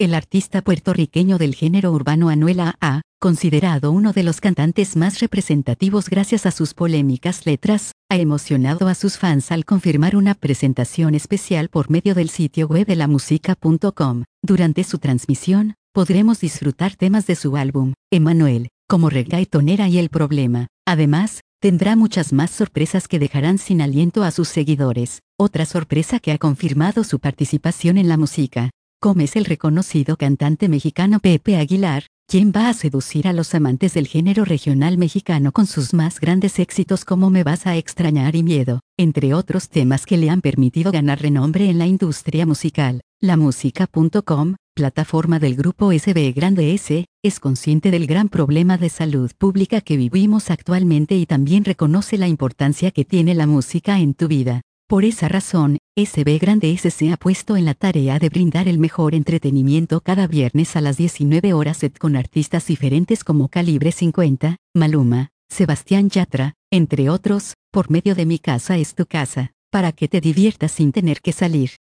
El artista puertorriqueño del género urbano Anuel AA, considerado uno de los cantantes más representativos gracias a sus polémicas letras, ha emocionado a sus fans al confirmar una presentación especial por medio del sitio web de lamusica.com. Durante su transmisión, podremos disfrutar temas de su álbum, Emanuel, como Reggaetonera y El Problema. Además, tendrá muchas más sorpresas que dejarán sin aliento a sus seguidores. Otra sorpresa que ha confirmado su participación en la música, como es el reconocido cantante mexicano Pepe Aguilar, quien va a seducir a los amantes del género regional mexicano con sus más grandes éxitos como Me vas a extrañar y Miedo, entre otros temas que le han permitido ganar renombre en la industria musical. Lamusica.com, plataforma del grupo SB Grande S, es consciente del gran problema de salud pública que vivimos actualmente y también reconoce la importancia que tiene la música en tu vida. Por esa razón, SB Grande S se ha puesto en la tarea de brindar el mejor entretenimiento cada viernes a las 19 horas con artistas diferentes como Calibre 50, Maluma, Sebastián Yatra, entre otros, por medio de Mi Casa es tu Casa, para que te diviertas sin tener que salir.